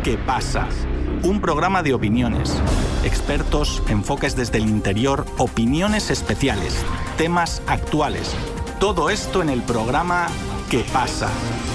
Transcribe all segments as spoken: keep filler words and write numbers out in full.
¿Qué pasa? Un programa de opiniones, expertos, enfoques desde el interior, opiniones especiales, temas actuales. Todo esto en el programa ¿Qué pasa?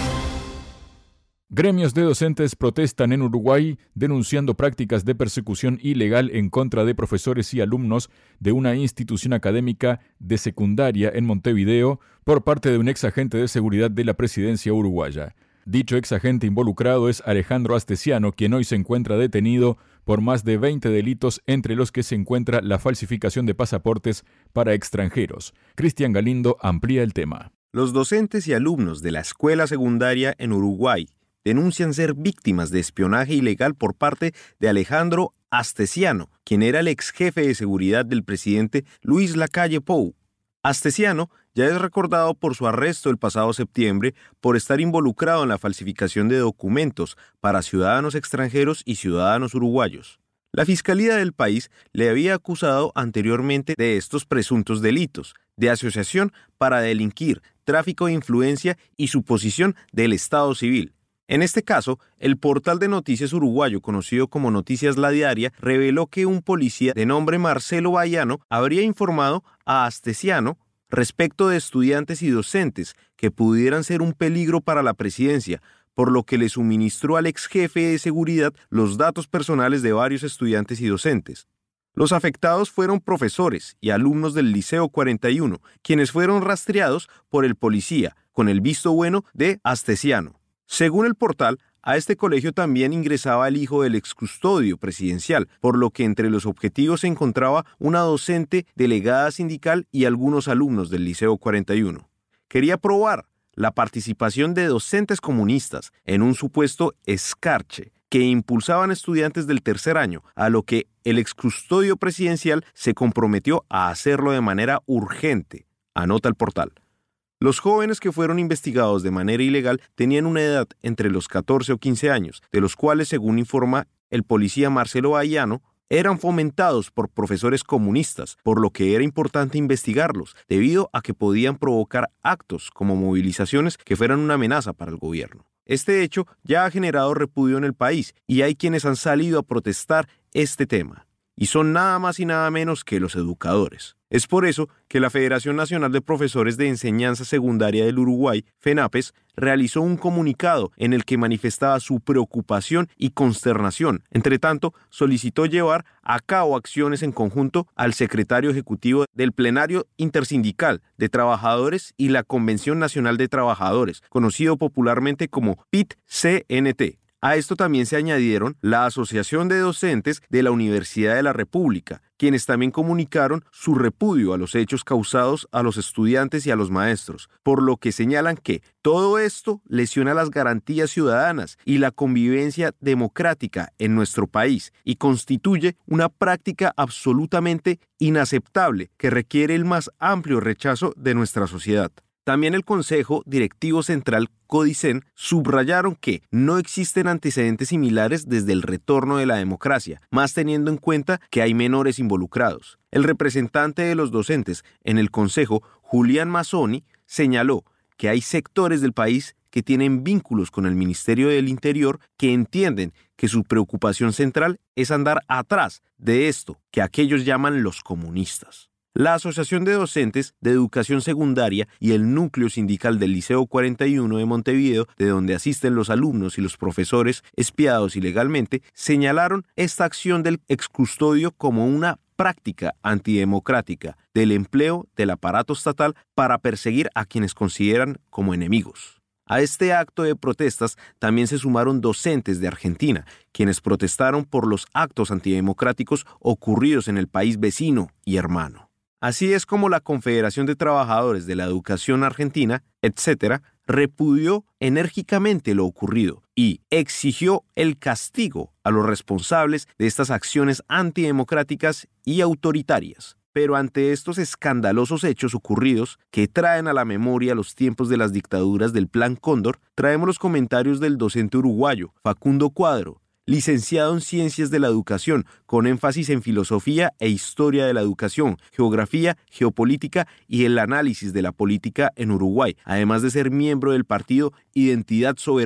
Gremios de docentes protestan en Uruguay denunciando prácticas de persecución ilegal en contra de profesores y alumnos de una institución académica de secundaria en Montevideo por parte de un ex agente de seguridad de la presidencia uruguaya. Dicho ex agente involucrado es Alejandro Astesiano, quien hoy se encuentra detenido por más de veinte delitos, entre los que se encuentra la falsificación de pasaportes para extranjeros. Cristian Galindo amplía el tema. Los docentes y alumnos de la escuela secundaria en Uruguay denuncian ser víctimas de espionaje ilegal por parte de Alejandro Astesiano, quien era el ex jefe de seguridad del presidente Luis Lacalle Pou. Astesiano ya es recordado por su arresto el pasado septiembre por estar involucrado en la falsificación de documentos para ciudadanos extranjeros y ciudadanos uruguayos. La Fiscalía del país le había acusado anteriormente de estos presuntos delitos, de asociación para delinquir, tráfico de influencia y suposición del Estado civil. En este caso, el portal de noticias uruguayo, conocido como Noticias La Diaria, reveló que un policía de nombre Marcelo Bayano habría informado a Astesiano respecto de estudiantes y docentes que pudieran ser un peligro para la presidencia, por lo que le suministró al ex jefe de seguridad los datos personales de varios estudiantes y docentes. Los afectados fueron profesores y alumnos del Liceo cuarenta y uno, quienes fueron rastreados por el policía, con el visto bueno de Astesiano. Según el portal, a este colegio también ingresaba el hijo del excustodio presidencial, por lo que entre los objetivos se encontraba una docente, delegada sindical y algunos alumnos del Liceo cuarenta y uno. Quería probar la participación de docentes comunistas en un supuesto escarche que impulsaban estudiantes del tercer año, a lo que el excustodio presidencial se comprometió a hacerlo de manera urgente, anota el portal. Los jóvenes que fueron investigados de manera ilegal tenían una edad entre los catorce o quince años, de los cuales, según informa el policía Marcelo Bayano, eran fomentados por profesores comunistas, por lo que era importante investigarlos, debido a que podían provocar actos como movilizaciones que fueran una amenaza para el gobierno. Este hecho ya ha generado repudio en el país y hay quienes han salido a protestar este tema. Y son nada más y nada menos que los educadores. Es por eso que la Federación Nacional de Profesores de Enseñanza Secundaria del Uruguay, FENAPES, realizó un comunicado en el que manifestaba su preocupación y consternación. Entre tanto, solicitó llevar a cabo acciones en conjunto al secretario ejecutivo del Plenario Intersindical de Trabajadores y la Convención Nacional de Trabajadores, conocido popularmente como P I T C N T. A esto también se añadieron la Asociación de Docentes de la Universidad de la República, quienes también comunicaron su repudio a los hechos causados a los estudiantes y a los maestros, por lo que señalan que todo esto lesiona las garantías ciudadanas y la convivencia democrática en nuestro país y constituye una práctica absolutamente inaceptable que requiere el más amplio rechazo de nuestra sociedad. También el Consejo Directivo Central CODICEN subrayaron que no existen antecedentes similares desde el retorno de la democracia, más teniendo en cuenta que hay menores involucrados. El representante de los docentes en el Consejo, Julián Mazzoni, señaló que hay sectores del país que tienen vínculos con el Ministerio del Interior que entienden que su preocupación central es andar atrás de esto que aquellos llaman los comunistas. La Asociación de Docentes de Educación Secundaria y el Núcleo Sindical del Liceo cuarenta y uno de Montevideo, de donde asisten los alumnos y los profesores espiados ilegalmente, señalaron esta acción del excustodio como una práctica antidemocrática del empleo del aparato estatal para perseguir a quienes consideran como enemigos. A este acto de protestas también se sumaron docentes de Argentina, quienes protestaron por los actos antidemocráticos ocurridos en el país vecino y hermano. Así es como la Confederación de Trabajadores de la Educación Argentina, etcétera, repudió enérgicamente lo ocurrido y exigió el castigo a los responsables de estas acciones antidemocráticas y autoritarias. Pero ante estos escandalosos hechos ocurridos que traen a la memoria los tiempos de las dictaduras del Plan Cóndor, traemos los comentarios del docente uruguayo Facundo Cuadro, licenciado en Ciencias de la Educación, con énfasis en Filosofía e Historia de la Educación, Geografía, Geopolítica y el análisis de la política en Uruguay, además de ser miembro del partido Identidad Soberana.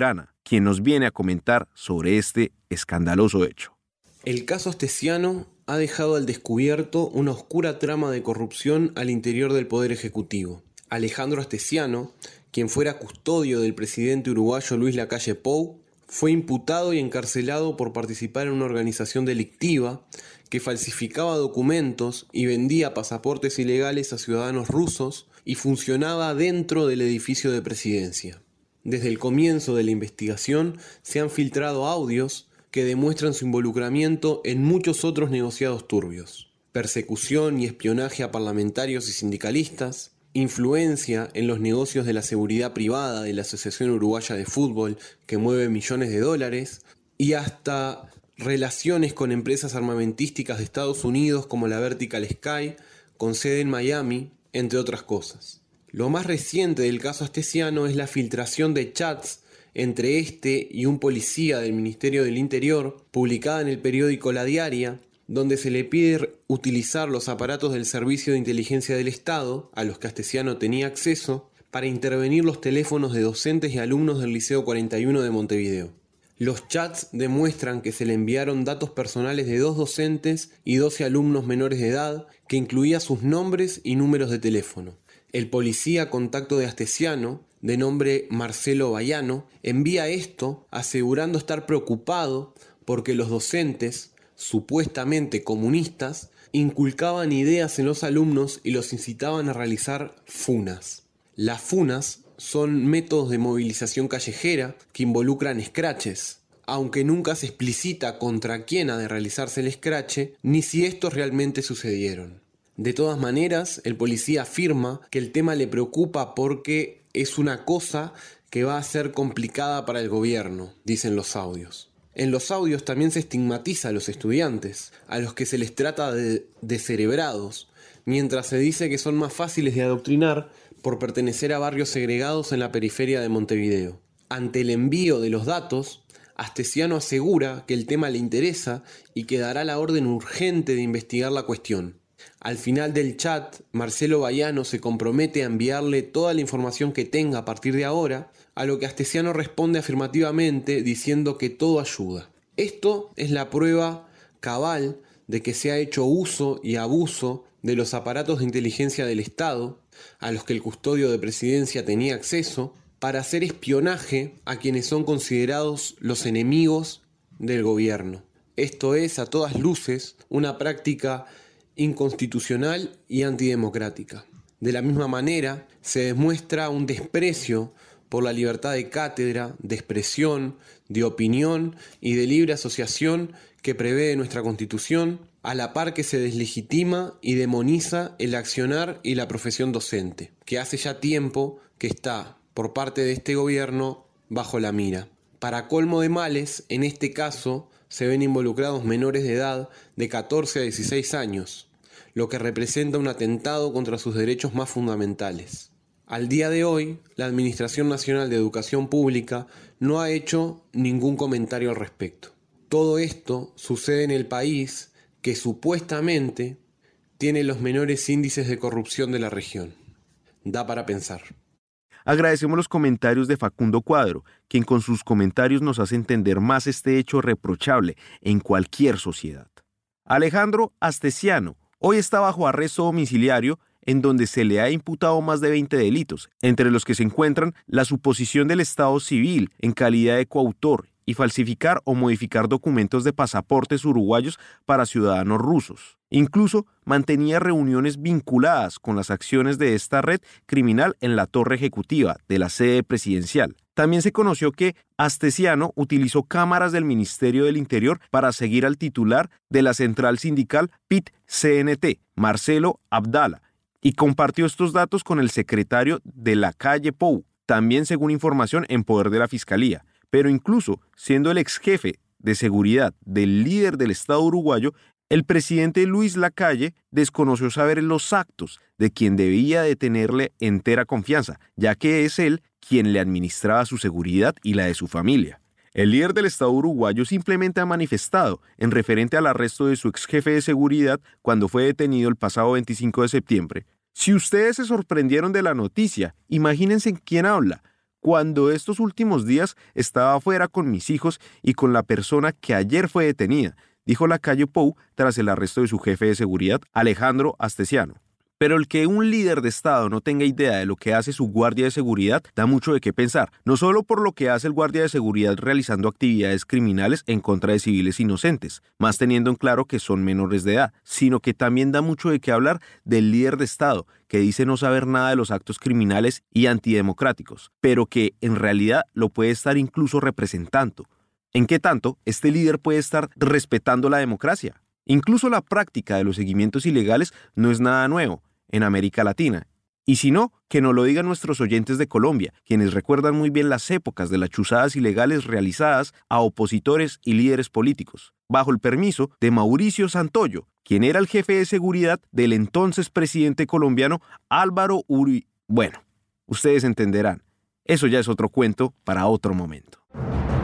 quien nos viene a comentar sobre este escandaloso hecho. El caso Astesiano ha dejado al descubierto una oscura trama de corrupción al interior del Poder Ejecutivo. Alejandro Astesiano, quien fuera custodio del presidente uruguayo Luis Lacalle Pou, fue imputado y encarcelado por participar en una organización delictiva que falsificaba documentos y vendía pasaportes ilegales a ciudadanos rusos y funcionaba dentro del edificio de presidencia. Desde el comienzo de la investigación se han filtrado audios que demuestran su involucramiento en muchos otros negociados turbios: persecución y espionaje a parlamentarios y sindicalistas, influencia en los negocios de la seguridad privada de la Asociación Uruguaya de Fútbol, que mueve millones de dólares, y hasta relaciones con empresas armamentísticas de Estados Unidos como la Vertical Sky, con sede en Miami, entre otras cosas. Lo más reciente del caso Astesiano es la filtración de chats entre este y un policía del Ministerio del Interior, publicada en el periódico La Diaria, donde se le pide utilizar los aparatos del Servicio de Inteligencia del Estado, a los que Astesiano tenía acceso, para intervenir los teléfonos de docentes y alumnos del Liceo cuarenta y uno de Montevideo. Los chats demuestran que se le enviaron datos personales de dos docentes y doce alumnos menores de edad, que incluía sus nombres y números de teléfono. El policía contacto de Astesiano, de nombre Marcelo Bayano, envía esto asegurando estar preocupado porque los docentes, supuestamente comunistas, inculcaban ideas en los alumnos y los incitaban a realizar funas. Las funas son métodos de movilización callejera que involucran scratches, aunque nunca se explicita contra quién ha de realizarse el scratch ni si estos realmente sucedieron. De todas maneras, el policía afirma que el tema le preocupa porque es una cosa que va a ser complicada para el gobierno, dicen los audios. En los audios también se estigmatiza a los estudiantes, a los que se les trata de descerebrados, mientras se dice que son más fáciles de adoctrinar por pertenecer a barrios segregados en la periferia de Montevideo. Ante el envío de los datos, Astesiano asegura que el tema le interesa y que dará la orden urgente de investigar la cuestión. Al final del chat, Marcelo Bayano se compromete a enviarle toda la información que tenga a partir de ahora, a lo que Astesiano responde afirmativamente diciendo que todo ayuda. Esto es la prueba cabal de que se ha hecho uso y abuso de los aparatos de inteligencia del Estado, a los que el custodio de presidencia tenía acceso, para hacer espionaje a quienes son considerados los enemigos del gobierno. Esto es, a todas luces, una práctica inconstitucional y antidemocrática. De la misma manera, se demuestra un desprecio por la libertad de cátedra, de expresión, de opinión y de libre asociación que prevé nuestra Constitución, a la par que se deslegitima y demoniza el accionar y la profesión docente, que hace ya tiempo que está, por parte de este gobierno, bajo la mira. Para colmo de males, en este caso, se ven involucrados menores de edad de catorce a dieciséis años, lo que representa un atentado contra sus derechos más fundamentales. Al día de hoy, la Administración Nacional de Educación Pública no ha hecho ningún comentario al respecto. Todo esto sucede en el país que supuestamente tiene los menores índices de corrupción de la región. Da para pensar. Agradecemos los comentarios de Facundo Cuadro, quien con sus comentarios nos hace entender más este hecho reprochable en cualquier sociedad. Alejandro Astesiano hoy está bajo arresto domiciliario, en donde se le ha imputado más de veinte delitos, entre los que se encuentran la suposición del Estado civil en calidad de coautor y falsificar o modificar documentos de pasaportes uruguayos para ciudadanos rusos. Incluso mantenía reuniones vinculadas con las acciones de esta red criminal en la torre ejecutiva de la sede presidencial. También se conoció que Astesiano utilizó cámaras del Ministerio del Interior para seguir al titular de la central sindical P I T C N T, Marcelo Abdala, y compartió estos datos con el secretario de Lacalle Pou, también según información en poder de la Fiscalía. Pero incluso siendo el ex jefe de seguridad del líder del Estado uruguayo, el presidente Luis Lacalle desconoció saber los actos de quien debía de tenerle entera confianza, ya que es él quien le administraba su seguridad y la de su familia. El líder del Estado uruguayo simplemente ha manifestado, en referente al arresto de su ex jefe de seguridad cuando fue detenido el pasado veinticinco de septiembre, si ustedes se sorprendieron de la noticia, imagínense quién habla. cuando estos últimos días estaba afuera con mis hijos y con la persona que ayer fue detenida, dijo lacayo Pou tras el arresto de su jefe de seguridad, Alejandro Astesiano. Pero el que un líder de Estado no tenga idea de lo que hace su guardia de seguridad da mucho de qué pensar, no solo por lo que hace el guardia de seguridad realizando actividades criminales en contra de civiles inocentes, más teniendo en claro que son menores de edad, sino que también da mucho de qué hablar del líder de Estado, que dice no saber nada de los actos criminales y antidemocráticos, pero que en realidad lo puede estar incluso representando. ¿En qué tanto este líder puede estar respetando la democracia? Incluso la práctica de los seguimientos ilegales no es nada nuevo en América Latina. Y si no, que nos lo digan nuestros oyentes de Colombia, quienes recuerdan muy bien las épocas de las chuzadas ilegales realizadas a opositores y líderes políticos, bajo el permiso de Mauricio Santoyo, quien era el jefe de seguridad del entonces presidente colombiano Álvaro Uribe. Bueno, ustedes entenderán, eso ya es otro cuento para otro momento.